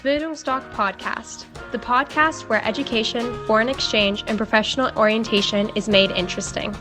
Bildungsdoc Podcast, the podcast where education, foreign exchange, and professional orientation is made interesting.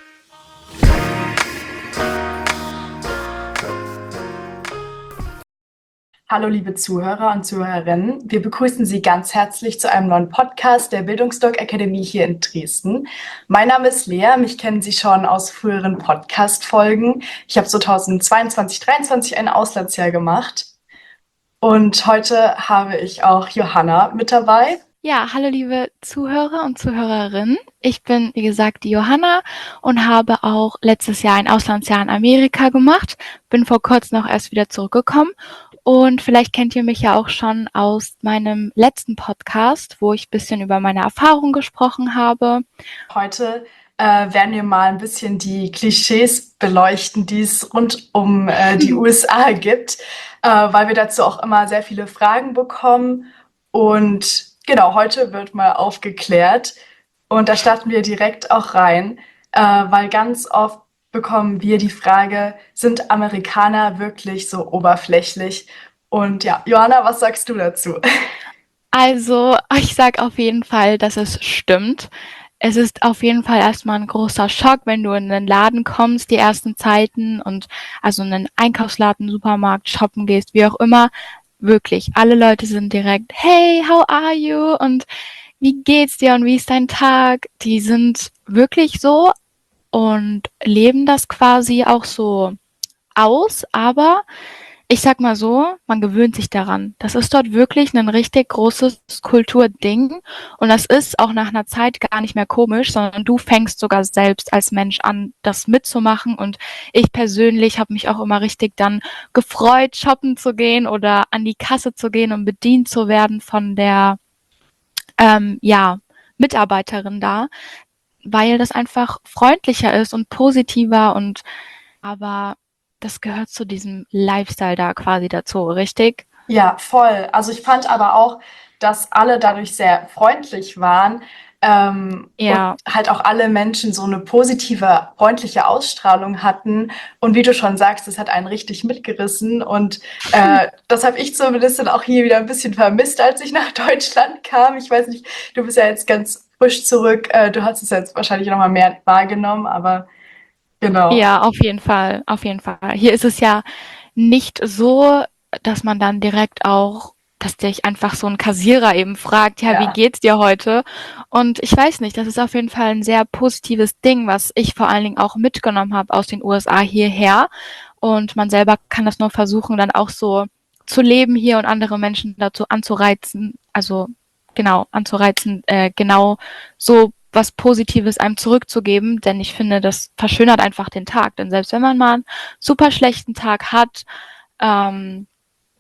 Hallo liebe Zuhörer und Zuhörerinnen, wir begrüßen Sie ganz herzlich zu einem neuen Podcast der Bildungsdoc Akademie hier in Dresden. Mein Name ist Lea, mich kennen Sie schon aus früheren Podcast-Folgen. Ich habe 2022, 2023 ein Auslandsjahr gemacht und heute habe ich auch Johanna mit dabei. Ja, hallo liebe Zuhörer und Zuhörerinnen. Ich bin, wie gesagt, die Johanna und habe auch letztes Jahr ein Auslandsjahr in Amerika gemacht. Bin vor kurzem noch erst wieder zurückgekommen. Und vielleicht kennt ihr mich ja auch schon aus meinem letzten Podcast, wo ich ein bisschen über meine Erfahrungen gesprochen habe. Heute werden wir mal ein bisschen die Klischees beleuchten, die es rund um die USA gibt, weil wir dazu auch immer sehr viele Fragen bekommen. Und genau, heute wird mal aufgeklärt. Und da starten wir direkt auch rein, weil ganz oft bekommen wir die Frage, sind Amerikaner wirklich so oberflächlich? Und ja, Johanna, was sagst du dazu? Also, ich sage auf jeden Fall, dass es stimmt. Es ist auf jeden Fall erstmal ein großer Schock, wenn du in 'nen Laden kommst, die ersten Zeiten und also in 'nen Einkaufsladen, Supermarkt, shoppen gehst, wie auch immer. Wirklich, alle Leute sind direkt: „Hey, how are you?" und „Wie geht's dir und wie ist dein Tag?" Die sind wirklich so und leben das quasi auch so aus, aber ich sag mal so, man gewöhnt sich daran. Das ist dort wirklich ein richtig großes Kulturding und das ist auch nach einer Zeit gar nicht mehr komisch, sondern du fängst sogar selbst als Mensch an, das mitzumachen und ich persönlich habe mich auch immer richtig dann gefreut, shoppen zu gehen oder an die Kasse zu gehen und bedient zu werden von der, ja, Mitarbeiterin da, weil das einfach freundlicher ist und positiver und aber das gehört zu diesem Lifestyle da quasi dazu, richtig? Ja, voll. Also ich fand aber auch, dass alle dadurch sehr freundlich waren, und Ja. halt auch alle Menschen so eine positive, freundliche Ausstrahlung hatten. Und wie du schon sagst, das hat einen richtig mitgerissen. Und das habe ich zumindest dann auch hier wieder ein bisschen vermisst, als ich nach Deutschland kam. Ich weiß nicht, du bist ja jetzt ganz frisch zurück. Du hast es jetzt wahrscheinlich noch mal mehr wahrgenommen, aber genau. Ja, auf jeden Fall, auf jeden Fall. Hier ist es ja nicht so, dass man dann direkt auch dass dich einfach so ein Kassierer eben fragt: „Ja, wie Ja. geht's dir heute?" Und ich weiß nicht, das ist auf jeden Fall ein sehr positives Ding, was ich vor allen Dingen auch mitgenommen habe aus den USA hierher. Und man selber kann das nur versuchen, dann auch so zu leben hier und andere Menschen dazu anzureizen also, genau, anzureizen, genau so was Positives einem zurückzugeben, denn ich finde, das verschönert einfach den Tag. Denn selbst wenn man mal einen super schlechten Tag hat, ähm,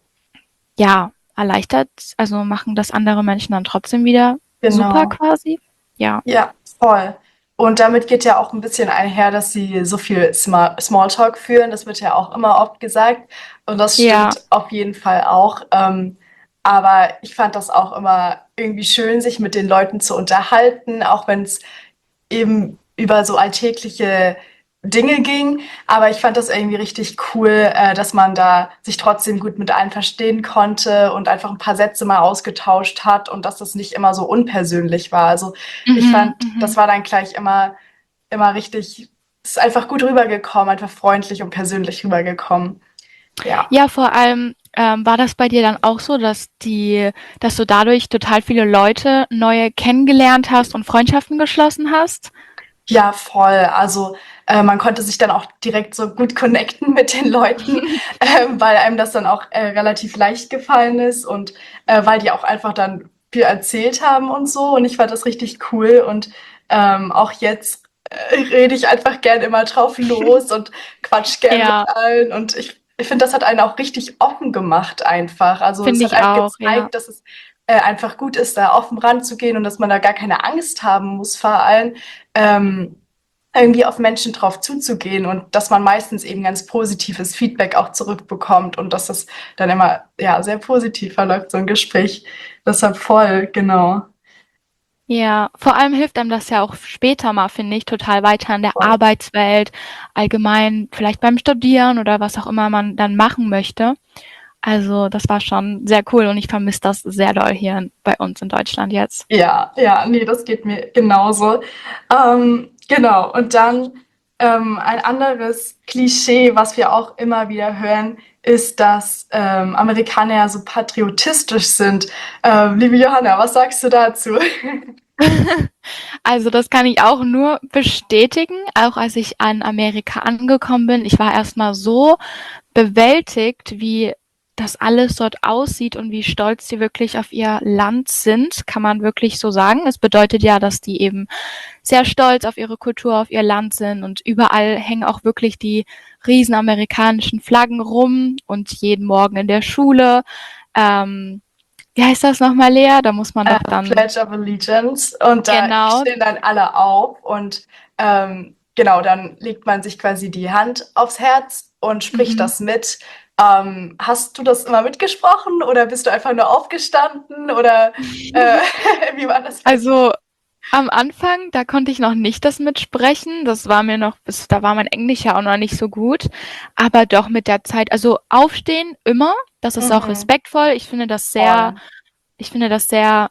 ja, erleichtert, also machen das andere Menschen dann trotzdem wieder super Genau. quasi. Ja. Ja, voll. Und damit geht ja auch ein bisschen einher, dass sie so viel Smalltalk führen. Das wird ja auch immer oft gesagt. Und das Ja, stimmt auf jeden Fall auch. Aber ich fand das auch immer irgendwie schön, sich mit den Leuten zu unterhalten, auch wenn es eben über so alltägliche Dinge ging. Aber ich fand das irgendwie richtig cool, dass man da sich trotzdem gut mit allen verstehen konnte und einfach ein paar Sätze mal ausgetauscht hat und dass das nicht immer so unpersönlich war. Also ich mhm, fand, mhm. das war dann gleich immer richtig, es ist einfach gut rübergekommen, einfach freundlich und persönlich rübergekommen. Ja. Ja, vor allem, war das bei dir dann auch so, dass du dadurch total viele Leute neue kennengelernt hast und Freundschaften geschlossen hast? Ja, voll. Also man konnte sich dann auch direkt so gut connecten mit den Leuten, weil einem das dann auch relativ leicht gefallen ist und weil die auch einfach dann viel erzählt haben und so. Und ich fand das richtig cool. Und auch jetzt rede ich einfach gern immer drauf los und quatsch gern mit Ja, allen. Und ich finde, das hat einen auch richtig offen gemacht einfach. Also es finde hat ich einem auch, ja. gezeigt, dass es einfach gut ist, da offen ranzugehen und dass man da gar keine Angst haben muss vor allem ähm, irgendwie auf Menschen drauf zuzugehen und dass man meistens eben ganz positives Feedback auch zurückbekommt und dass das dann immer ja sehr positiv verläuft, so ein Gespräch. Deshalb voll, genau. Ja, vor allem hilft einem das ja auch später mal, finde ich, total weiter in der Voll. Arbeitswelt, allgemein vielleicht beim Studieren oder was auch immer man dann machen möchte. Also das war schon sehr cool und ich vermisse das sehr doll hier bei uns in Deutschland jetzt. Ja, ja, nee, das geht mir genauso. Genau, und dann ein anderes Klischee, was wir auch immer wieder hören, ist, dass Amerikaner ja so patriotistisch sind. Liebe Johanna, was sagst du dazu? Also das kann ich auch nur bestätigen, auch als ich an Amerika angekommen bin. Ich war erstmal so bewältigt, wie das alles dort aussieht und wie stolz die wirklich auf ihr Land sind, kann man wirklich so sagen. Es bedeutet ja, dass die eben sehr stolz auf ihre Kultur, auf ihr Land sind und überall hängen auch wirklich die riesen amerikanischen Flaggen rum und jeden Morgen in der Schule. Wie heißt das nochmal, Lea? Da muss man doch dann Pledge of Allegiance und da genau. stehen dann alle auf und genau, dann legt man sich quasi die Hand aufs Herz und spricht das mit. Hast du das immer mitgesprochen oder bist du einfach nur aufgestanden oder wie war das? Also am Anfang, da konnte ich noch nicht das mitsprechen. Das war mir noch, da war mein Englisch ja auch noch nicht so gut. Aber doch mit der Zeit, also aufstehen immer, das ist auch respektvoll. Ich finde das sehr,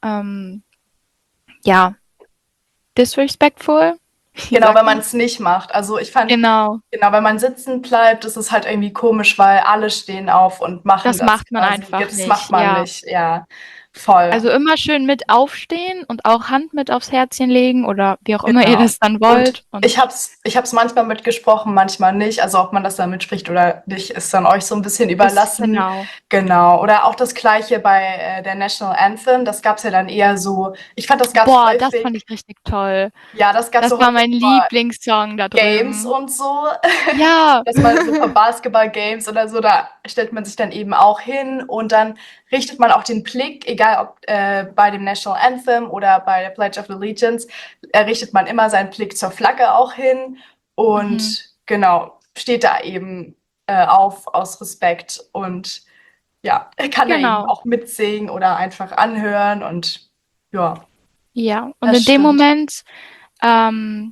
ja, disrespectful. Wie Genau, sagt wenn man man? es nicht macht. Also ich fand, Genau, genau, wenn man sitzen bleibt, ist es halt irgendwie komisch, weil alle stehen auf und machen das das macht man quasi. einfach Das macht nicht, man ja. nicht, ja, voll. Also immer schön mit aufstehen und auch Hand mit aufs Herzchen legen oder wie auch immer ihr Genau. das dann Und wollt. Und ich hab's manchmal mitgesprochen, manchmal nicht. Also ob man das dann mitspricht oder nicht, ist dann euch so ein bisschen ist überlassen. genau. Genau. Oder auch das Gleiche bei der National Anthem. Das gab's ja dann eher so. Ich fand, das gab's Boah, das häufig. fand ich richtig toll. Ja, das gab's Das so war häufig mein vor Lieblingssong da Games drüben. und so. Ja. Dass man so vor Basketball-Games oder so, da stellt man sich dann eben auch hin und dann richtet man auch den Blick, egal ob bei dem National Anthem oder bei der Pledge of Allegiance, richtet man immer seinen Blick zur Flagge auch hin Mhm. und genau, steht da eben auf aus Respekt und ja, kann da eben Genau. auch mitsingen oder einfach anhören und ja, Ja. Und das in dem stimmt. Moment ähm,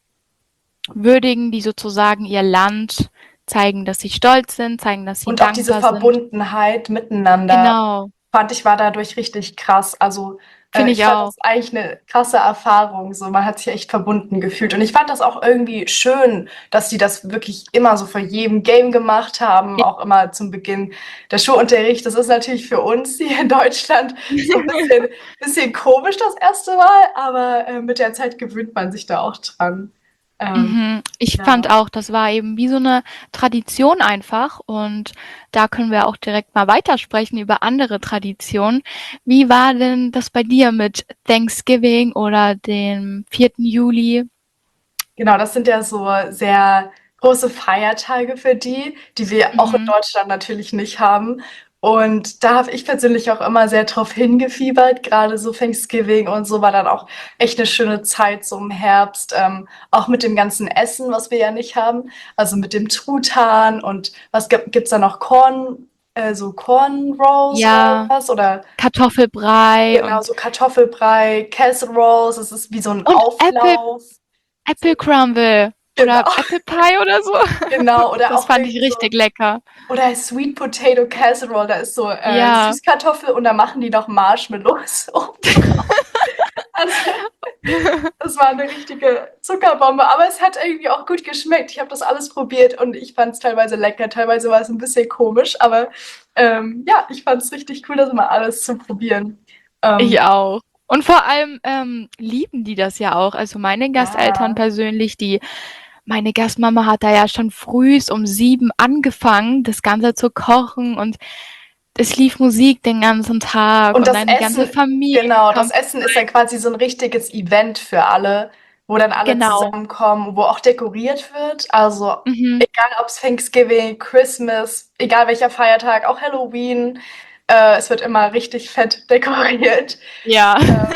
würdigen die sozusagen ihr Land, zeigen, dass sie stolz sind, zeigen, dass sie Und auch diese dankbar sind. Verbundenheit miteinander Genau. fand ich war dadurch richtig krass. Also Finde ich ich fand auch. das eigentlich eine krasse Erfahrung. So, man hat sich echt verbunden gefühlt. Und ich fand das auch irgendwie schön, dass die das wirklich immer so vor jedem Game gemacht haben, auch immer zum Beginn der Schulunterricht. Das ist natürlich für uns hier in Deutschland so ein bisschen komisch das erste Mal, aber mit der Zeit gewöhnt man sich da auch dran. Ähm, Mhm. Ich fand ja. auch, das war eben wie so eine Tradition einfach und da können wir auch direkt mal weitersprechen über andere Traditionen. Wie war denn das bei dir mit Thanksgiving oder dem 4. Juli? Genau, das sind ja so sehr große Feiertage für die wir auch in Mhm. Deutschland natürlich nicht haben. Und da habe ich persönlich auch immer sehr drauf hingefiebert. Gerade so Thanksgiving und so war dann auch echt eine schöne Zeit so im Herbst. Auch mit dem ganzen Essen, was wir ja nicht haben. Also mit dem Truthahn und was gibt's da noch? So Corn Rolls oder Ja, was? Oder Kartoffelbrei genau, so Kartoffelbrei, Casseroles. Das ist wie so ein und Auflauf. Apple Crumble oder Genau. Apple Pie oder so. Genau, oder Das auch fand ich irgendwie so, richtig lecker. oder Sweet Potato Casserole, da ist so Ja. Süßkartoffel und da machen die noch Marshmallows oben drauf. Also, das war eine richtige Zuckerbombe, aber es hat irgendwie auch gut geschmeckt. Ich habe das alles probiert und ich fand es teilweise lecker, teilweise war es ein bisschen komisch, aber ja, ich fand es richtig cool, das mal alles zu probieren. Ich Ähm, auch. Und vor allem lieben die das ja auch. Also meine Gasteltern ja, persönlich, meine Gastmama hat da ja schon frühs um 7 angefangen, das Ganze zu kochen und es lief Musik den ganzen Tag und und das dann die ganze Essen, Familie genau, das kam. Essen ist dann quasi so ein richtiges Event für alle, wo dann alle Genau. zusammenkommen, wo auch dekoriert wird. Also Mhm. egal ob es Thanksgiving, Christmas, egal welcher Feiertag, auch Halloween, es wird immer richtig fett dekoriert. Ja.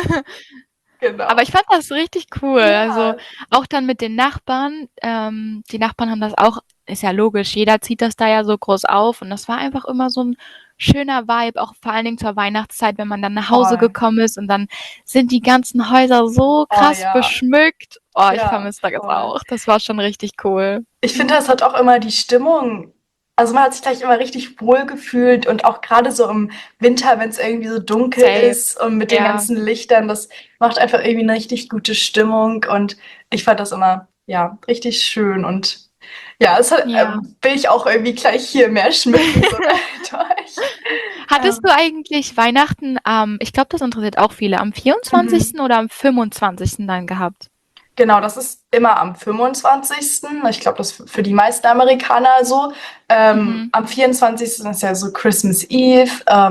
Aber Genau. ich fand das richtig cool. Also Ja, auch dann mit den Nachbarn. Die Nachbarn haben das auch, ist ja logisch, jeder zieht das da ja so groß auf. Und das war einfach immer so ein schöner Vibe, auch vor allen Dingen zur Weihnachtszeit, wenn man dann nach Hause voll. gekommen ist und dann sind die ganzen Häuser so Oh krass ja, beschmückt. Oh, ich ja, vermisse das voll. auch. Das war schon richtig cool. Ich finde, das hat auch immer die Stimmung also man hat sich gleich immer richtig wohl gefühlt und auch gerade so im Winter, wenn es irgendwie so dunkel Safe. ist und mit den Ja. ganzen Lichtern, das macht einfach irgendwie eine richtig gute Stimmung und ich fand das immer, ja, richtig schön und ja, es hat, Ja. will ich auch irgendwie gleich hier mehr schmücken, so mit euch. Hattest du Ähm, eigentlich Weihnachten ich glaube, das interessiert auch viele, am mhm. 24. oder am 25. dann gehabt? Genau, das ist immer am 25. Ich glaube, das ist für die meisten Amerikaner so. Mhm. Am 24. ist ja so Christmas Eve.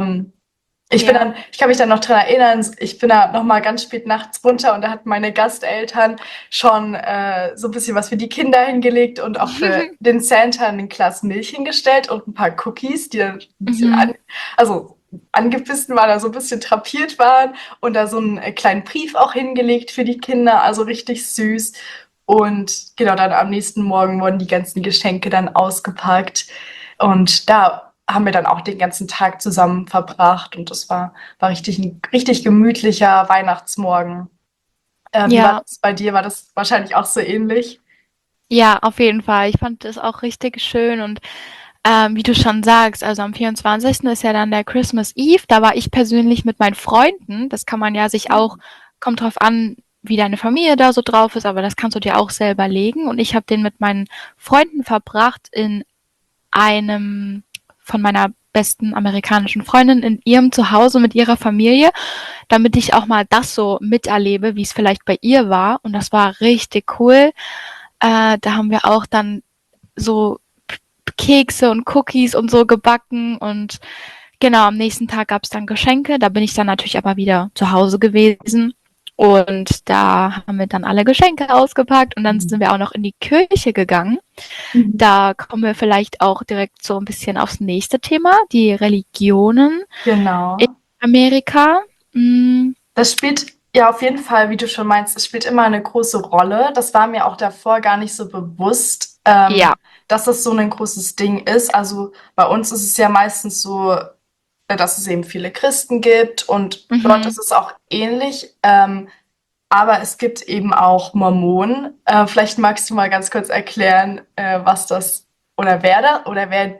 Ja. Ich kann mich dann noch dran erinnern, ich bin da noch mal ganz spät nachts runter und da hatten meine Gasteltern schon so ein bisschen was für die Kinder hingelegt und auch für den Santa ein Glas Milch hingestellt und ein paar Cookies, die dann ein bisschen Mhm. also angebissen waren, also ein bisschen drapiert waren und da so einen kleinen Brief auch hingelegt für die Kinder, also richtig süß. Und genau, dann am nächsten Morgen wurden die ganzen Geschenke dann ausgepackt. Und da haben wir dann auch den ganzen Tag zusammen verbracht und das war richtig ein richtig gemütlicher Weihnachtsmorgen. Wie war Ja. das bei dir? War das wahrscheinlich auch so ähnlich? Ja, auf jeden Fall. Ich fand das auch richtig schön und wie du schon sagst, also am 24. ist ja dann der Christmas Eve. Da war ich persönlich mit meinen Freunden. Das kann man ja sich auch, kommt drauf an, wie deine Familie da so drauf ist, aber das kannst du dir auch selber legen. Und ich habe den mit meinen Freunden verbracht in einem von meiner besten amerikanischen Freundin in ihrem Zuhause mit ihrer Familie, damit ich auch mal das so miterlebe, wie es vielleicht bei ihr war. Und das war richtig cool. Da haben wir auch dann so Kekse und Cookies und so gebacken und genau, am nächsten Tag gab es dann Geschenke. Da bin ich dann natürlich aber wieder zu Hause gewesen. Und da haben wir dann alle Geschenke ausgepackt und dann sind wir auch noch in die Kirche gegangen. Mhm. Da kommen wir vielleicht auch direkt so ein bisschen aufs nächste Thema, die Religionen in Genau. Amerika. Mm, Das spielt ja auf jeden Fall, wie du schon meinst, es spielt immer eine große Rolle. Das war mir auch davor gar nicht so bewusst, ja. dass das so ein großes Ding ist. Also bei uns ist es ja meistens so, dass es eben viele Christen gibt und dort Mhm. ist es auch ähnlich. Aber es gibt eben auch Mormonen. Vielleicht magst du mal ganz kurz erklären, was das oder wer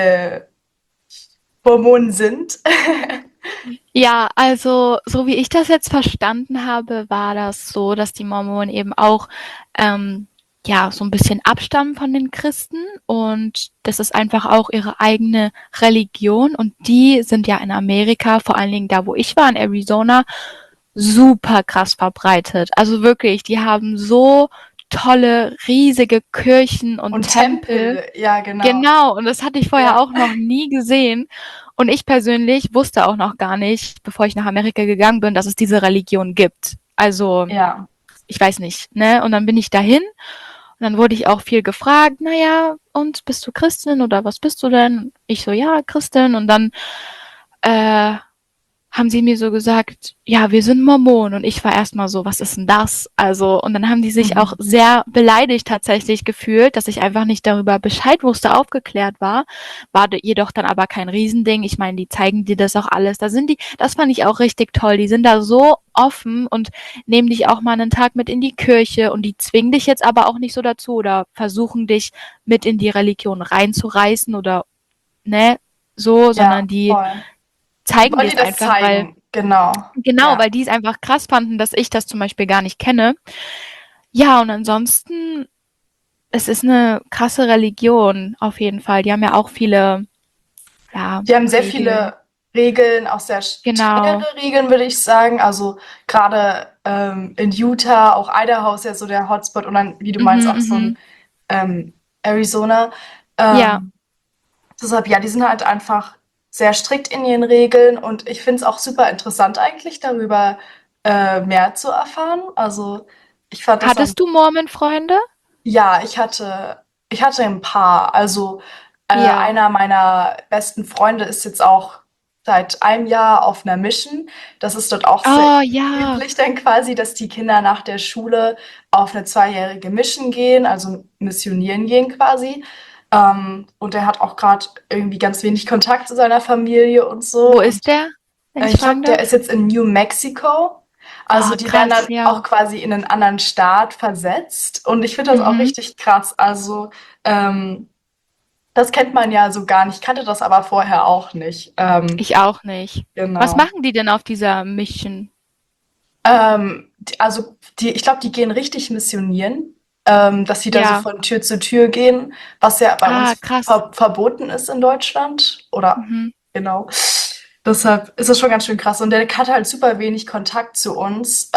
Mormonen sind. Ja, also so wie ich das jetzt verstanden habe, war das so, dass die Mormonen eben auch ja so ein bisschen abstammen von den Christen und das ist einfach auch ihre eigene Religion und die sind ja in Amerika, vor allen Dingen da, wo ich war, in Arizona, super krass verbreitet. Also wirklich, die haben so tolle, riesige Kirchen und Und Tempel. Tempel, ja, genau. Genau, und das hatte ich vorher Ja, auch noch nie gesehen. Und ich persönlich wusste auch noch gar nicht, bevor ich nach Amerika gegangen bin, dass es diese Religion gibt. Also, ja. ich weiß nicht, ne? Und dann bin ich dahin und dann wurde ich auch viel gefragt, naja, und bist du Christin oder was bist du denn? Ich so, ja, Christin. Und dann äh, haben sie mir so gesagt, ja, wir sind Mormonen. Und ich war erstmal so, was ist denn das? Also, und dann haben die sich auch Mhm. sehr beleidigt tatsächlich gefühlt, dass ich einfach nicht darüber Bescheid wusste, aufgeklärt war. War jedoch dann aber kein Riesending. Ich meine, die zeigen dir das auch alles. Da sind die, das fand ich auch richtig toll. Die sind da so offen und nehmen dich auch mal einen Tag mit in die Kirche und die zwingen dich jetzt aber auch nicht so dazu oder versuchen dich mit in die Religion reinzureißen oder, ne, so, Ja, sondern die voll. Die zeigen wollen dir dir es das einfach, weil zeigen, genau. genau, Ja. weil die es einfach krass fanden, dass ich das zum Beispiel gar nicht kenne. Ja, und ansonsten, es ist eine krasse Religion auf jeden Fall. Die haben ja auch viele, ja, Die haben sehr Regeln. viele Regeln, auch sehr Genau. strengere Regeln, würde ich sagen. Also gerade in Utah, auch Idaho ist ja so der Hotspot und dann, wie du meinst, Mhm, auch so mhm. ein Arizona. Ja, Ähm, Deshalb, ja, die sind halt einfach sehr strikt in ihren Regeln und ich finde es auch super interessant eigentlich, darüber mehr zu erfahren. Also ich fand das dann, hattest du Mormon-Freunde? ja, ich hatte ein paar. Also Ja. einer meiner besten Freunde ist jetzt auch seit einem Jahr auf einer Mission. Das ist dort auch sehr Oh, ja. üblich dann quasi, dass die Kinder nach der Schule auf eine zweijährige Mission gehen, also missionieren gehen quasi. Und er hat auch gerade irgendwie ganz wenig Kontakt zu seiner Familie und Wo so. ist Und der, wenn ich ich glaube, fragen der darf? ist jetzt in New Mexico. Also Ah, die werden krass, dann ja. auch quasi in einen anderen Staat versetzt. Und ich finde das auch Mhm. richtig krass. Also ähm, Das kennt man ja so gar nicht. Ich kannte das aber vorher auch nicht. Ich auch nicht. Was Genau. machen die denn auf dieser Mission? Ich glaube, die gehen richtig missionieren, dass sie da so Ja. von Tür zu Tür gehen, was ja bei Ah, uns krass. verboten ist in Deutschland. Oder Mhm. genau. Deshalb ist es schon ganz schön krass. Und der hat halt super wenig Kontakt zu uns.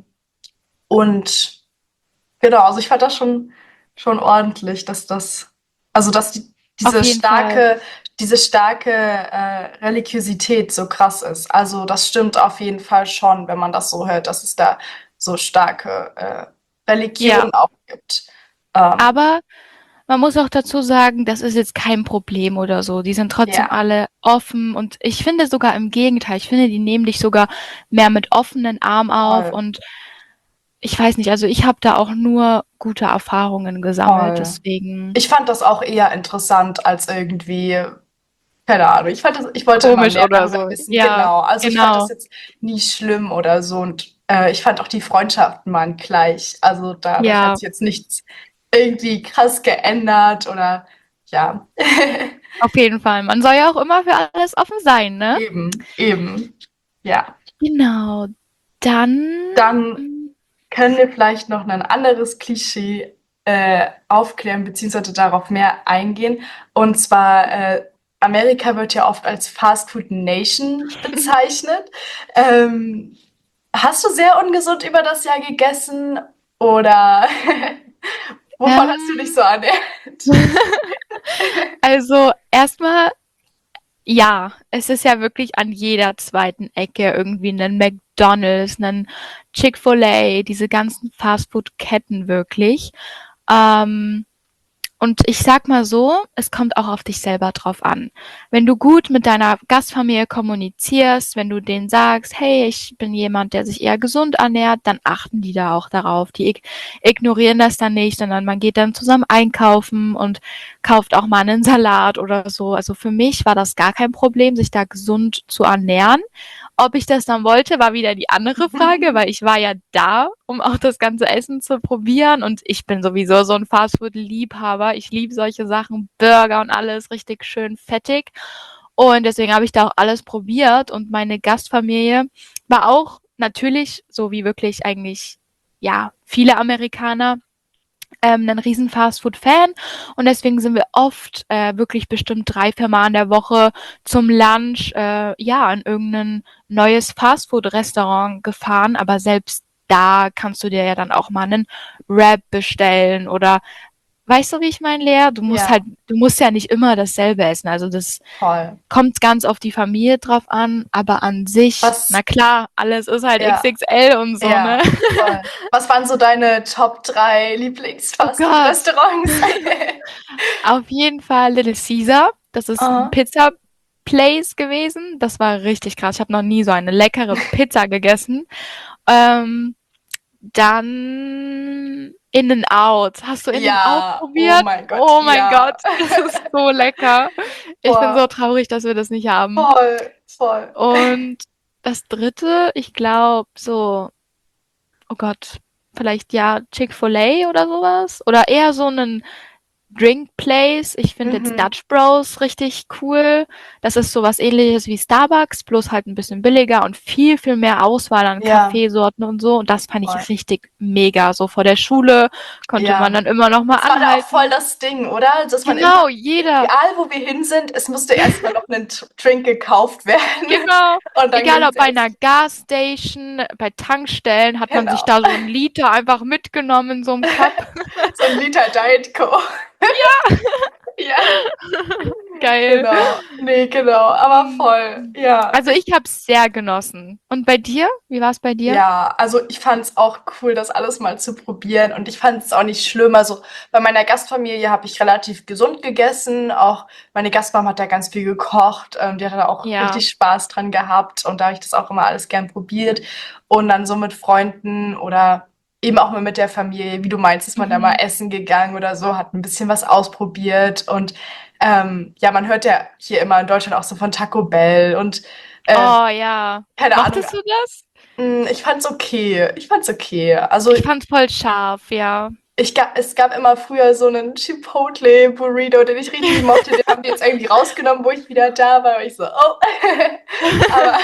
Und genau, also ich fand das schon ordentlich, dass Auf diese jeden Fall. starke Religiosität so krass ist. Also das stimmt auf jeden Fall schon, wenn man das so hört, dass es da so starke Ja. Religionen auch gibt. Ähm, Aber man muss auch dazu sagen, das ist jetzt kein Problem oder so. Die sind trotzdem ja, alle offen und ich finde sogar im Gegenteil. Ich finde, die nehmen dich sogar mehr mit offenen Armen auf voll, und ich weiß nicht, also ich habe da auch nur gute Erfahrungen gesammelt, voll. deswegen Ich fand das auch eher interessant als irgendwie, keine Ahnung. Ich wollte immer komisch mehr oder darüber so. wissen. Ja, Genau. Also ich fand das genau. jetzt nie schlimm oder so. Und ich fand auch die Freundschaften waren gleich. Also da hat Ja, sich jetzt nichts irgendwie krass geändert oder ja. auf jeden Fall. Man soll ja auch immer für alles offen sein, ne? Eben, eben. Ja. Genau. Dann, Dann hm, können wir vielleicht noch ein anderes Klischee aufklären, beziehungsweise darauf mehr eingehen. Und zwar, Amerika wird ja oft als Fast Food Nation bezeichnet. Ähm, Hast du sehr ungesund über das Jahr gegessen oder wovon hast du dich ähm, so ernährt? also erstmal, ja, es ist ja wirklich an jeder zweiten Ecke irgendwie 'nen McDonald's, 'nen Chick-fil-A, diese ganzen Fastfood-Ketten wirklich. Ähm, Und ich sag mal so, es kommt auch auf dich selber drauf an. Wenn du gut mit deiner Gastfamilie kommunizierst, wenn du denen sagst, hey, ich bin jemand, der sich eher gesund ernährt, dann achten die da auch darauf. Die ignorieren das dann nicht, sondern man geht dann zusammen einkaufen und kauft auch mal einen Salat oder so. Also für mich war das gar kein Problem, sich da gesund zu ernähren. Ob ich das dann wollte, war wieder die andere Frage, weil ich war ja da, um auch das ganze Essen zu probieren und ich bin sowieso so ein Fastfood-Liebhaber. Ich liebe solche Sachen, Burger und alles richtig schön fettig und deswegen habe ich da auch alles probiert und meine Gastfamilie war auch natürlich, so wie wirklich eigentlich, ja, viele Amerikaner, 'nen riesen Fastfood-Fan und deswegen sind wir oft, wirklich bestimmt 3, 4 Mal in der Woche zum Lunch, ja, in irgendein neues Fastfood-Restaurant gefahren, aber selbst da kannst du dir ja dann auch mal einen Wrap bestellen oder weißt du, wie ich meine, Lea? Ja, Du musst ja nicht immer dasselbe essen. Also, das voll. kommt ganz auf die Familie drauf an, aber an sich, na Was, klar, alles ist halt ja, XXL und so, ne? ja, voll. Was waren so deine Top 3 Oh Gott. Lieblings-Fastfood-Restaurants? Auf jeden Fall Little Caesar. Das ist ein Aha. Pizza-Place gewesen. Das war richtig krass. Ich habe noch nie so eine leckere Pizza gegessen. Ähm, dann In-N-Out. Hast du In-N-Out Ja, oh probiert? mein Gott, Oh mein ja. Gott, das ist so lecker. Ich bin so Boah, traurig, dass wir das nicht haben. voll, voll. Und das dritte, ich glaube, so, oh Gott, vielleicht ja Chick-fil-A oder sowas. Oder eher so einen Drink Place. Ich finde jetzt Mhm. Dutch Bros richtig cool. Das ist so was Ähnliches wie Starbucks, bloß halt ein bisschen billiger und viel, viel mehr Auswahl an Ja, Kaffeesorten und so. Und das fand voll. ich richtig mega. So vor der Schule konnte man Ja. dann immer noch mal Das war da auch voll anhalten. das Ding, oder? Dass man immer, Genau, jeder. egal wo wir hin sind, es musste erstmal noch ein Drink gekauft werden. Genau. Und dann Egal ging's ob bei einer erst. Gasstation, bei Tankstellen, hat man sich Genau. da so 'n Liter einfach mitgenommen in so einem Cup. So ein Liter Diet Coke. Ja, Geil. genau. Nee, genau. Aber voll. Hm. Ja. Also, ich habe es sehr genossen. Und bei dir? Wie war es bei dir? Ja, also ich fand es auch cool, das alles mal zu probieren und ich fand es auch nicht schlimm. Also bei meiner Gastfamilie habe ich relativ gesund gegessen. Auch meine Gastmama hat da ganz viel gekocht. Die hat da auch Ja. richtig Spaß dran gehabt und da habe ich das auch immer alles gern probiert. Und dann so mit Freunden oder eben auch mal mit der Familie, wie du meinst, ist man da mal Mhm. essen gegangen oder so, hat ein bisschen was ausprobiert. Und ja, man hört ja hier immer in Deutschland auch so von Taco Bell und Oh ja. keine Ahnung, Mochtest du das? ich fand's okay. Ich fand's okay. Also, Ich fand's voll scharf, ja. Es gab immer früher so einen Chipotle-Burrito, den ich richtig mochte. Den haben die jetzt irgendwie rausgenommen, wo ich wieder da war. Und ich so, oh. Aber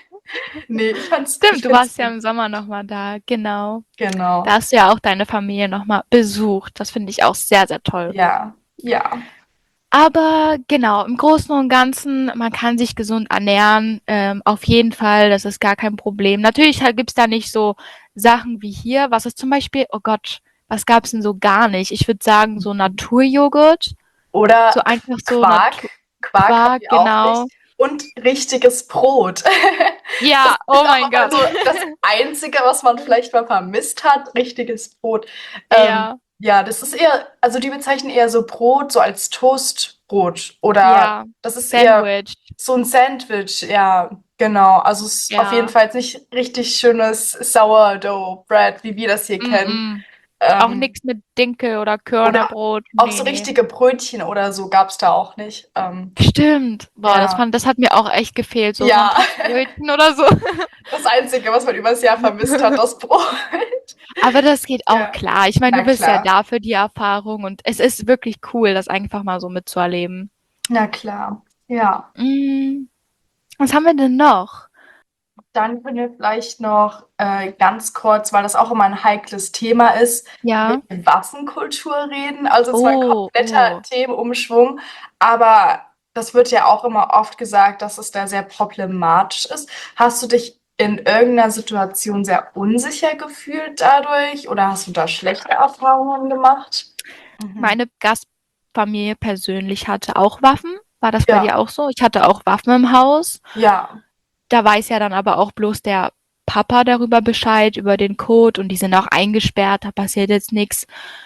nee, ich Stimmt, du find's warst ja im Sommer noch mal da, genau. Da genau. hast du ja auch deine Familie noch mal besucht. Das finde ich auch sehr, sehr toll. Ja, ja. Aber genau, im Großen und Ganzen, man kann sich gesund ernähren, auf jeden Fall, das ist gar kein Problem. Natürlich halt gibt's da nicht so Sachen wie hier, was ist zum Beispiel, oh Gott, was gab's denn so gar nicht? Ich würde sagen, so Naturjoghurt, so Oder einfach so Quark. Natur Quark haben Quark, wir auch nicht. genau. Und richtiges Brot. Das Ja, oh ist auch mein immer Gott. so das Einzige, was man vielleicht mal vermisst hat, richtiges Brot. Ja, Ja, das ist eher, also die bezeichnen eher so Brot so als Toastbrot oder ja, das ist eher Sandwich, so ein Sandwich, ja, genau. Also es ist auf jeden ja. Fall jetzt nicht richtig schönes Sourdough Bread, wie wir das hier kennen. Mm-mm. Auch Ähm, nix mit Dinkel oder oder Körnerbrot. auch Nee, so nee. richtige Brötchen oder so gab's da auch nicht. Stimmt. Boah, Ja. das hat mir auch echt gefehlt, so Ja, Sonntagsbrötchen oder so. das Einzige, was man übers Jahr vermisst hat, das Brot. Aber das geht auch Ja, klar. Ich meine, na du bist ja klar. da für die Erfahrung und es ist wirklich cool, das einfach mal so mitzuerleben. Na klar. Ja. Hm, was haben wir denn noch? Dann können wir vielleicht noch ganz kurz, weil das auch immer ein heikles Thema ist, über Ja. die Waffenkultur reden. Also zwar ein Oh, kompletter oh. Themenumschwung, aber das wird ja auch immer oft gesagt, dass es da sehr problematisch ist. Hast du dich in irgendeiner Situation sehr unsicher gefühlt dadurch oder hast du da schlechte Erfahrungen gemacht? Mhm. Meine Gastfamilie persönlich hatte auch Waffen. War das bei Ja, dir auch so? Ich hatte auch Waffen im Haus. ja. Da weiß ja dann aber auch bloß der Papa darüber Bescheid, über den Code und die sind auch eingesperrt, da passiert jetzt nichts.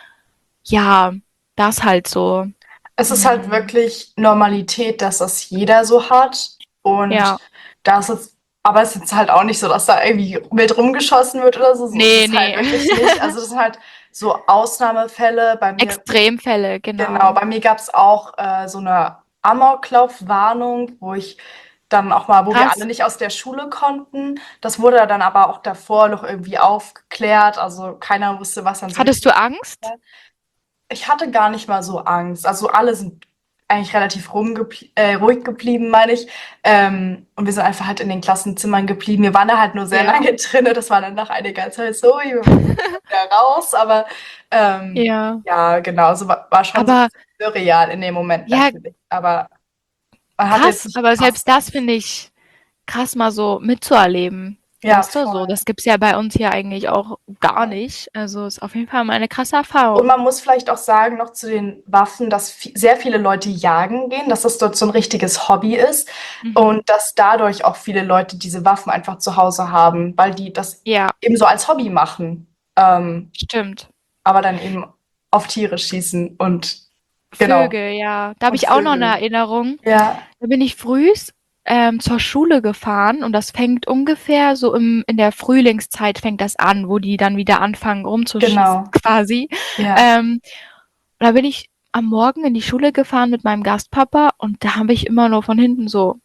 Ja, das halt so. Es ist halt Hm, wirklich Normalität, dass das jeder so hat. Und ja. da ist jetzt, aber es ist jetzt halt auch nicht so, dass da irgendwie wild rumgeschossen wird oder so. So ist Nee, es halt nee. wirklich nicht. Also das sind halt so Ausnahmefälle. Extremfälle, Genau, genau. bei mir gab es auch so eine Amoklaufwarnung, wo wir alle Krass. nicht aus der Schule konnten. Das wurde dann aber auch davor noch irgendwie aufgeklärt. Also keiner wusste, was dann so Hattest richtig. du Angst? Ich hatte gar nicht mal so Angst. Also alle sind eigentlich relativ ruhig geblieben, meine ich. Und wir sind einfach halt in den Klassenzimmern geblieben. Wir waren da halt nur sehr Ja. lange drinne. Das war dann nach einiger Zeit so, wir müssen wieder raus. Aber Ja. ja, genau, so war schon so ein Aber bisschen surreal in dem Moment ja, natürlich. Aber man hat jetzt krass. nicht Aber krass selbst das Angst. finde ich krass mal so mitzuerleben. Ja, Weißt du, so, voll. das gibt's ja bei uns hier eigentlich auch gar Voll. nicht. Also ist auf jeden Fall mal eine krasse Und Erfahrung. man muss vielleicht auch sagen, noch zu den Waffen, dass sehr viele Leute jagen gehen, dass das dort so ein richtiges Hobby ist Mhm. und dass dadurch auch viele Leute diese Waffen einfach zu Hause haben, weil die das Ja, eben so als Hobby machen, ähm, stimmt. aber dann eben auf Tiere schießen und genau, Vögel, ja. Da habe und ich auch noch eine Vögel. Erinnerung. Ja, Da bin ich frühs zur Schule gefahren und das fängt ungefähr so in der Frühlingszeit fängt das an, wo die dann wieder anfangen rumzuschießen genau. quasi. Ja, Und da bin ich am Morgen in die Schule gefahren mit meinem Gastpapa und da habe ich immer nur von hinten so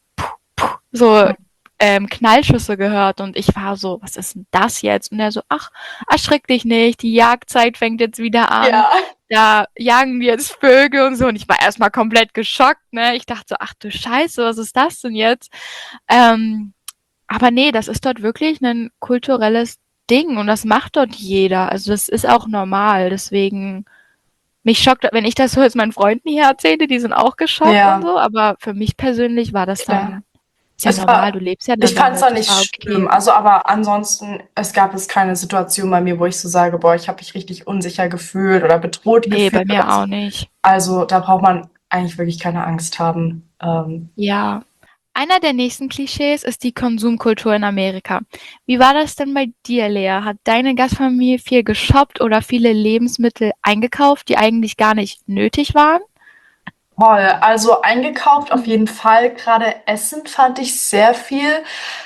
so Knallschüsse gehört und ich war so, was ist denn das jetzt? Und er so, ach, erschrick dich nicht, die Jagdzeit fängt jetzt wieder an. ja. Da jagen die jetzt Vögel und so. Und ich war erstmal komplett geschockt, ne? Ich dachte so, ach du Scheiße, was ist das denn jetzt? Ähm, aber nee, das ist dort wirklich ein kulturelles Ding und das macht dort jeder. Also das ist auch normal. Deswegen, mich schockt, wenn ich das so jetzt meinen Freunden hier erzähle, die sind auch geschockt und Ja, so, aber für mich persönlich war das klar. dann, ist ja Es normal, war du lebst ja Ich dann fand es auch damit, das nicht war schlimm. okay. Also, aber ansonsten, es gab jetzt keine Situation bei mir, wo ich so sage, boah, ich habe mich richtig unsicher gefühlt oder bedroht Nee, gefühlt bei oder mir so. auch nicht. Also, da braucht man eigentlich wirklich keine Angst haben. Ja. Einer der nächsten Klischees ist die Konsumkultur in Amerika. Wie war das denn bei dir, Lea? Hat deine Gastfamilie viel geshoppt oder viele Lebensmittel eingekauft, die eigentlich gar nicht nötig waren? Voll. Also eingekauft auf jeden Fall. Gerade Essen fand ich sehr viel.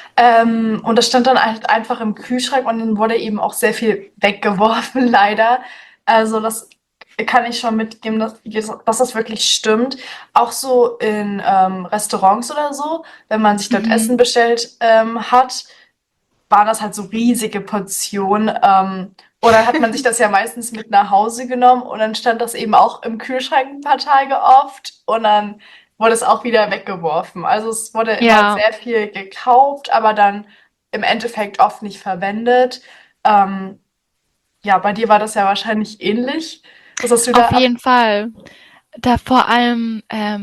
Und das stand dann halt einfach im Kühlschrank und dann wurde eben auch sehr viel weggeworfen, leider. Also das kann ich schon mitgeben, dass das wirklich stimmt. Auch so in Restaurants oder so, wenn man sich dort Essen Mhm. bestellt hat, waren das halt so riesige Portionen. Und dann hat man sich das ja meistens mit nach Hause genommen und dann stand das eben auch im Kühlschrank ein paar Tage oft und dann wurde es auch wieder weggeworfen. Also es wurde immer Ja, sehr viel gekauft, aber dann im Endeffekt oft nicht verwendet. Ähm, ja, bei dir war das ja wahrscheinlich ähnlich. Was hast du da auf ab? jeden Fall. Da vor allem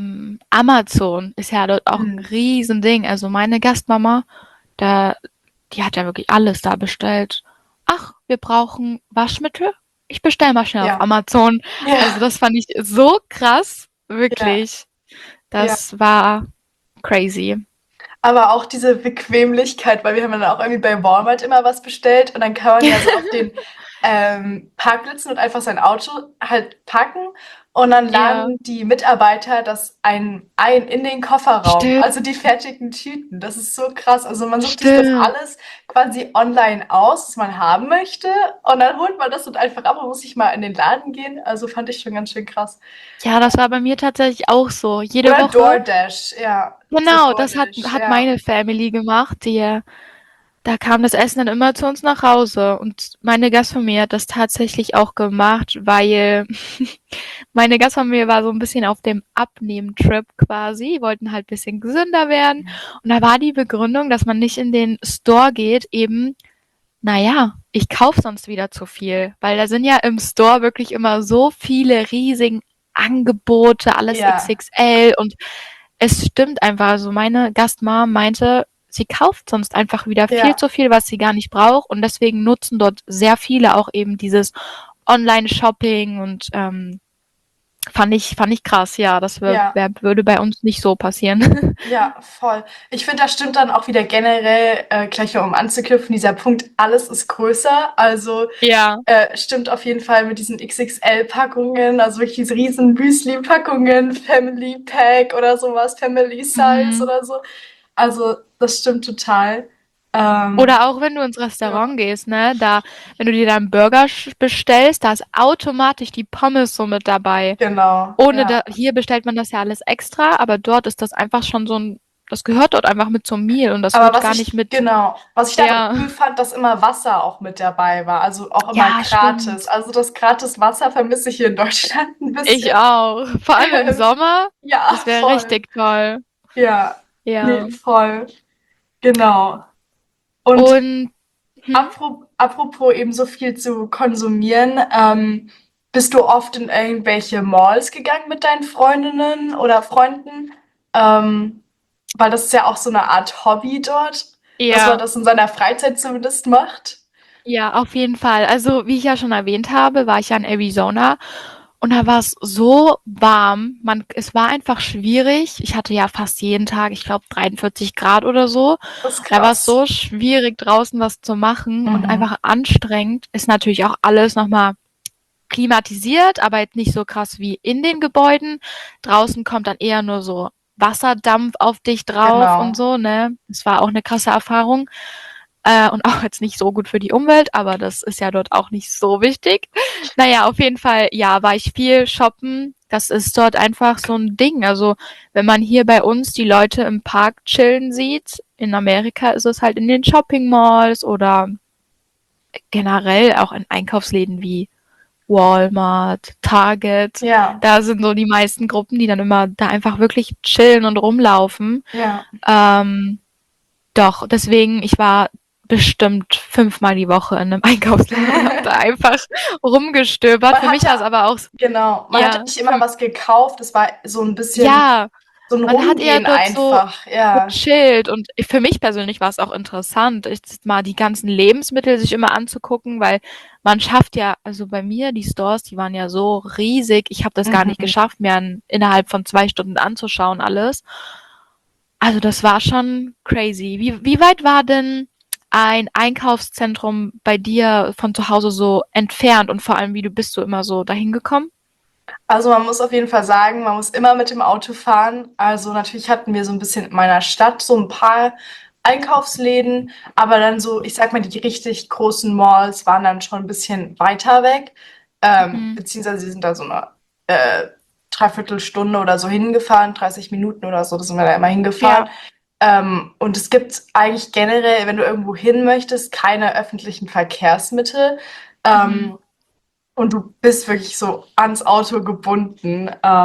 Amazon ist ja dort auch ein Hm, Riesending. Also meine Gastmama, da, die hat ja wirklich alles da bestellt. Ach, wir brauchen Waschmittel? Ich bestelle mal schnell auf ja, Amazon. Also ja, das fand ich so krass, ja, wirklich. ja. Das war crazy. Aber auch diese Bequemlichkeit, weil wir haben dann auch irgendwie bei Walmart immer was bestellt und dann kann man ja so auf den Parkplätzen und einfach sein Auto halt parken und dann Ja, laden die Mitarbeiter das ein in den Kofferraum, stimmt, also die fertigen Tüten. Das ist so krass. Also man sucht sich das stimmt. alles quasi online aus, was man haben möchte und dann holt man das und einfach ab und muss nicht mal in den Laden gehen. Also fand ich schon ganz schön krass. Ja, das war bei mir tatsächlich auch so. Jede Oder Woche. DoorDash, ja. So Genau, das hat, DoorDash, hat ja. meine Family gemacht. Da kam das Essen dann immer zu uns nach Hause. Und meine Gastfamilie hat das tatsächlich auch gemacht, weil meine Gastfamilie war so ein bisschen auf dem Abnehmen-Trip quasi, wollten halt ein bisschen gesünder werden. Und da war die Begründung, dass man nicht in den Store geht, eben, naja, ich kaufe sonst wieder zu viel. Weil da sind ja im Store wirklich immer so viele riesigen Angebote, alles Ja, XXL und es stimmt einfach. Also meine Gastmam meinte, sie kauft sonst einfach wieder viel ja. zu viel, was sie gar nicht braucht. Und deswegen nutzen dort sehr viele auch eben dieses Online-Shopping und fand ich krass, ja. Das Ja, würde bei uns nicht so passieren. ja, voll. Ich finde, das stimmt dann auch wieder generell, gleich noch um anzuknüpfen, dieser Punkt, alles ist größer. Also Ja. stimmt auf jeden Fall mit diesen XXL-Packungen, also wirklich diese riesen Müsli-Packungen, Family Pack oder sowas, Family Size Mhm. oder so. Also das stimmt total. Ähm, Oder auch wenn du ins ja, Restaurant gehst, ne, da, wenn du dir da einen Burger bestellst, da ist automatisch die Pommes so mit dabei. genau, Ohne da, ja. hier bestellt man das ja alles extra, aber dort ist das einfach schon so ein, das gehört dort einfach mit zum Meal und das Aber wird gar nicht mit, was ich da aber ja, cool fand, dass immer Wasser auch mit dabei war, also auch immer ja, gratis. stimmt. Also das gratis Wasser vermisse ich hier in Deutschland ein Ich bisschen. auch. Vor allem im Sommer, Ja, das wäre voll. richtig toll. Ja, Ja. nee, voll. Genau. Und Und, hm? apropos eben so viel zu konsumieren, bist du oft in irgendwelche Malls gegangen mit deinen Freundinnen oder Freunden? Weil das ist ja auch so eine Art Hobby dort, dass man Ja. das in seiner Freizeit zumindest macht. Ja, auf jeden Fall. Also, wie ich ja schon erwähnt habe, war ich ja in Arizona und da war es so warm. Es war einfach schwierig. Ich hatte ja fast jeden Tag, ich glaube, 43 Grad oder so. Das ist Da war es krass. so schwierig, draußen was zu machen und Mhm. einfach anstrengend. Ist natürlich auch alles nochmal klimatisiert, aber jetzt nicht so krass wie in den Gebäuden. Draußen kommt dann eher nur so Wasserdampf auf dich drauf und Genau. so, ne? Das war auch eine krasse Erfahrung. Und auch jetzt nicht so gut für die Umwelt, aber das ist ja dort auch nicht so wichtig. Naja, auf jeden Fall, ja, war ich viel shoppen. Das ist dort einfach so ein Ding. Also, wenn man hier bei uns die Leute im Park chillen sieht, in Amerika ist es halt in den Shopping Malls oder generell auch in Einkaufsläden wie Walmart, Target. Ja, Da sind so die meisten Gruppen, die dann immer da einfach wirklich chillen und rumlaufen. ja. Ähm, doch, deswegen, ich war bestimmt 5-mal die Woche in einem Einkaufsladen und habe da einfach rumgestöbert. Man Für mich hatte, war es aber auch, genau, man hatte ja, nicht immer was gekauft, es war so ein bisschen ja, so ein man hat eher Rumgehen dort so einfach, ja. gechillt und für mich persönlich war es auch interessant, mal die ganzen Lebensmittel sich immer anzugucken, weil man schafft ja, also bei mir, die Stores, die waren ja so riesig, ich habe das gar nicht Mhm. geschafft, mir innerhalb von 2 Stunden anzuschauen alles. Also das war schon crazy. Wie weit war denn ein Einkaufszentrum bei dir von zu Hause so entfernt und vor allem, wie du bist du immer so dahin gekommen? Also man muss auf jeden Fall sagen, man muss immer mit dem Auto fahren. Also natürlich hatten wir so ein bisschen in meiner Stadt so ein paar Einkaufsläden, aber dann so, ich sag mal, die richtig großen Malls waren dann schon ein bisschen weiter weg. Mhm. Beziehungsweise wir sind da so eine Dreiviertelstunde oder so hingefahren, 30 Minuten oder so, da sind wir da immer hingefahren. Ja. Und es gibt eigentlich generell, wenn du irgendwo hin möchtest, keine öffentlichen Verkehrsmittel. Mhm. Und du bist wirklich so ans Auto gebunden.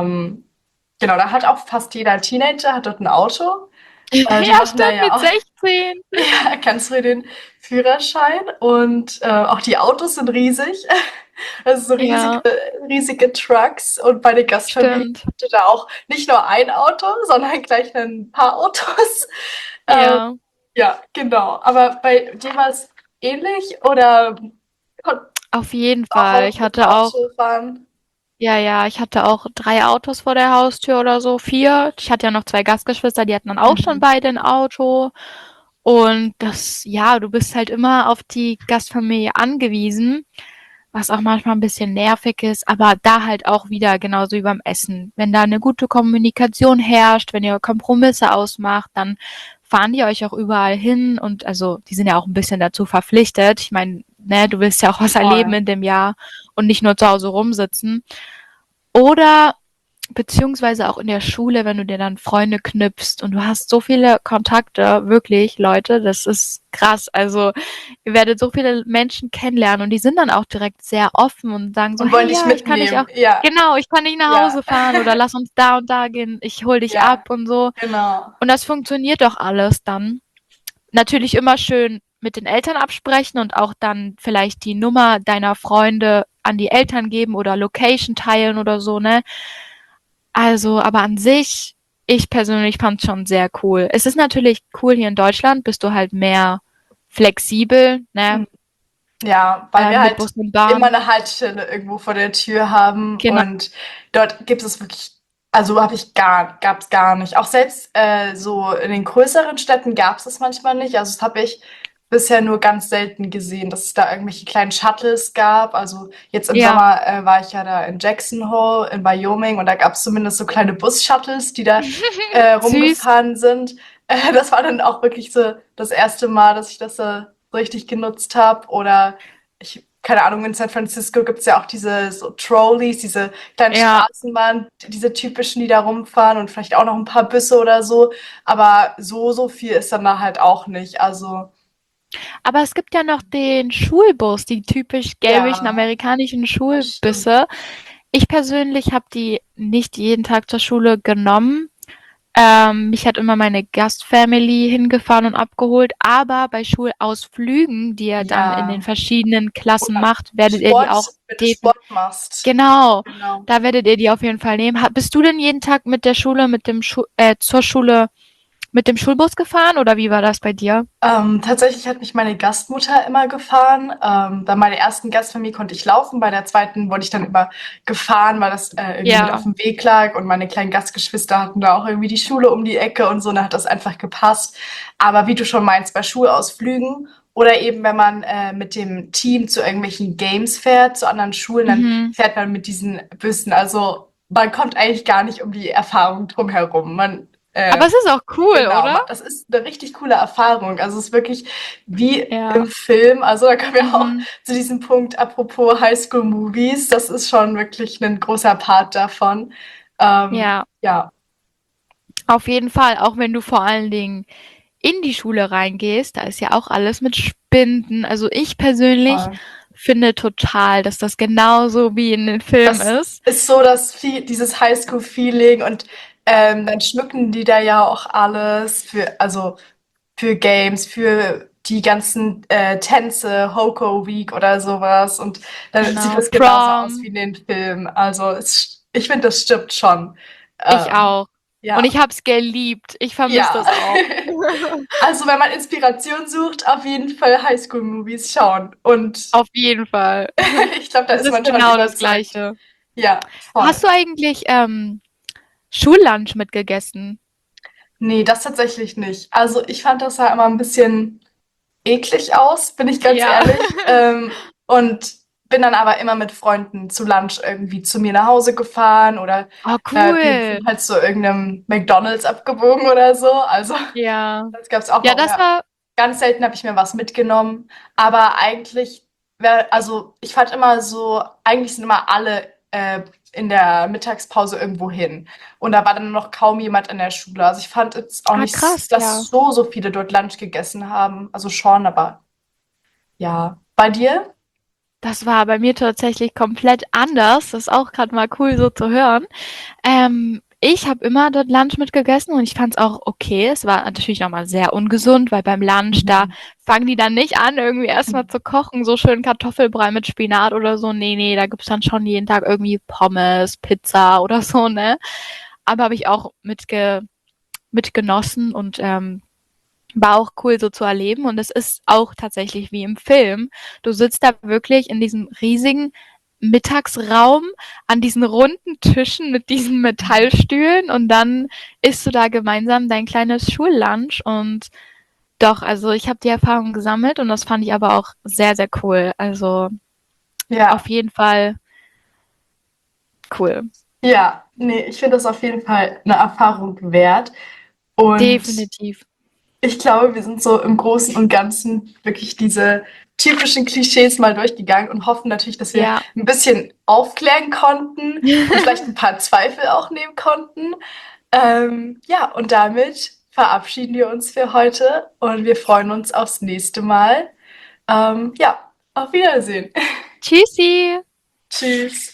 Genau, da hat auch fast jeder Teenager hat dort ein Auto. Die Ja, machen da stimmt, ja mit auch 16. ja, kannst du den Führerschein und auch die Autos sind riesig. Also so Ja, riesige Trucks und meine Gastfamilie stimmt. hatte da auch nicht nur ein Auto, sondern gleich ein paar Autos. Ähm, Ja, ja, genau. Aber bei dir war es ähnlich oder konntest auf jeden du auch Fall. Ich mit dem hatte auch Auto fahren? Ja, ja, ich hatte auch 3 Autos vor der Haustür oder so, 4. Ich hatte ja noch 2 Gastgeschwister, die hatten dann auch schon Mhm. beide 'n Auto. Und das ja, du bist halt immer auf die Gastfamilie angewiesen, was auch manchmal 'n bisschen nervig ist, aber da halt auch wieder genauso wie beim Essen. Wenn da 'ne gute Kommunikation herrscht, wenn ihr Kompromisse ausmacht, dann fahren die euch auch überall hin und also, die sind ja auch 'n bisschen dazu verpflichtet. Ich meine, ne, du willst ja auch was erleben Voll. in dem Jahr und nicht nur zu Hause rumsitzen. Oder beziehungsweise auch in der Schule, wenn du dir dann Freunde knüpfst und du hast so viele Kontakte, wirklich, Leute, das ist krass. Also, ihr werdet so viele Menschen kennenlernen und die sind dann auch direkt sehr offen und sagen so: Und wollen „Hey, dich ja, ich kann dich auch mitnehmen. Ja, genau, ich kann dich nach ja, Hause fahren oder lass uns da und da gehen, ich hole dich ja, ab“ und so. genau. Und das funktioniert doch alles dann. Natürlich immer schön mit den Eltern absprechen und auch dann vielleicht die Nummer deiner Freunde an die Eltern geben oder Location teilen oder so, ne? Also, aber an sich, ich persönlich fand's schon sehr cool. Es ist natürlich cool hier in Deutschland, bist du halt mehr flexibel, ne, Mhm. Ja, weil wir mit halt Bus und immer Bahn. eine Haltestelle irgendwo vor der Tür haben Genau. und dort gibt es wirklich also, gab's gar nicht. Auch selbst, so in den größeren Städten gab's das manchmal nicht. Also, das habe ich bisher nur ganz selten gesehen, dass es da irgendwelche kleinen Shuttles gab. Also, jetzt im Ja. Sommer, war ich ja da in Jackson Hole in Wyoming und da gab's zumindest so kleine Bus-Shuttles, die da, Süß. rumgefahren sind. Das war dann auch wirklich so das erste Mal, dass ich das, so richtig genutzt habe. Oder keine Ahnung, in San Francisco gibt es ja auch diese so Trolleys, diese kleinen Ja. Straßenbahnen, diese typischen, die da rumfahren und vielleicht auch noch ein paar Busse oder so. Aber so viel ist dann da halt auch nicht. Also, Aber es gibt ja noch den Schulbus, die typisch gelblichen ja, amerikanischen das stimmt. Schulbusse. Ich persönlich habe die nicht jeden Tag zur Schule genommen. Mich hat immer meine Gastfamily hingefahren und abgeholt, aber bei Schulausflügen, die ihr dann in den Ja. verschiedenen Klassen Oder macht, werdet ihr die auch Wenn du defin Sport machst. genau, Genau. da werdet ihr die auf jeden Fall nehmen. Bist du denn jeden Tag mit der Schule, zur Schule mit dem Schulbus gefahren oder wie war das bei dir? Tatsächlich hat mich meine Gastmutter immer gefahren. Bei meiner ersten Gastfamilie konnte ich laufen, bei der zweiten wurde ich dann immer gefahren, weil das irgendwie mit auf Ja. dem Weg lag und meine kleinen Gastgeschwister hatten da auch irgendwie die Schule um die Ecke und so, da hat das einfach gepasst. Aber wie du schon meinst, bei Schulausflügen oder eben wenn man mit dem Team zu irgendwelchen Games fährt, zu anderen Schulen, dann Mhm. fährt man mit diesen Bussen. Also man kommt eigentlich gar nicht um die Erfahrung drumherum. Aber es ist auch cool, Genau, oder? das ist eine richtig coole Erfahrung. Also, es ist wirklich wie Ja. im Film. Also, da kommen wir auch Mhm. zu diesem Punkt, apropos Highschool-Movies. Das ist schon wirklich ein großer Part davon. Ja, Ja, auf jeden Fall, auch wenn du vor allen Dingen in die Schule reingehst, da ist ja auch alles mit Spinden. Also ich persönlich voll. finde total, dass das genauso wie in den Filmen Das ist. ist so dieses Highschool-Feeling und dann schmücken die da ja auch alles für Games, für die ganzen Tänze, Hoko Week oder sowas. Und dann sieht Genau, das genauso aus wie Prom, in den Filmen. Also ich finde, das stimmt schon. ich Ähm, auch. Und ja, ich habe es geliebt. Ich vermisse ja. das auch. Also wenn man Inspiration sucht, auf jeden Fall Highschool-Movies schauen. Und Auf jeden Fall. ich glaube, da Es ist ist man schon genau das überzeugt. Gleiche. Ja, Hast voll. du eigentlich Schullunch mitgegessen? Nee, das tatsächlich nicht. Also ich fand das ja immer ein bisschen eklig aus, bin ich ganz Ja. ehrlich. Und bin dann aber immer mit Freunden zu Lunch irgendwie zu mir nach Hause gefahren oder Oh, wir cool. sind halt zu irgendeinem McDonald's abgebogen oder so. Also Ja. das gab's auch Ja, mal. das Oder war ganz selten habe ich mir was mitgenommen. Aber eigentlich also ich fand immer so, eigentlich sind immer alle in der Mittagspause irgendwo hin. Und da war dann noch kaum jemand in der Schule. Also ich fand jetzt auch krass, nicht, ja. dass so viele dort Lunch gegessen haben. Also schon, aber ja. Bei dir? Das war bei mir tatsächlich komplett anders. Das ist auch gerade mal cool so zu hören. Ich habe immer dort Lunch mitgegessen und ich fand es auch okay. Es war natürlich nochmal sehr ungesund, weil beim Lunch, da fangen die dann nicht an, irgendwie erstmal zu kochen, so schön Kartoffelbrei mit Spinat oder so. Nee, da gibt's dann schon jeden Tag irgendwie Pommes, Pizza oder so, ne? Aber habe ich auch mitgenossen und war auch cool so zu erleben. Und es ist auch tatsächlich wie im Film. Du sitzt da wirklich in diesem riesigen Mittagsraum an diesen runden Tischen mit diesen Metallstühlen und dann isst du da gemeinsam dein kleines Schullunch und doch, also ich habe die Erfahrung gesammelt und das fand ich aber auch sehr, sehr cool. Also Ja, auf jeden Fall cool. ja, nee, ich finde das auf jeden Fall eine Erfahrung wert. Und Definitiv. ich glaube, wir sind so im Großen und Ganzen wirklich diese typischen Klischees mal durchgegangen und hoffen natürlich, dass wir Ja. ein bisschen aufklären konnten und vielleicht ein paar Zweifel auch nehmen konnten. Ja, und damit verabschieden wir uns für heute und wir freuen uns aufs nächste Mal. Ja, auf Wiedersehen. Tschüssi. Tschüss.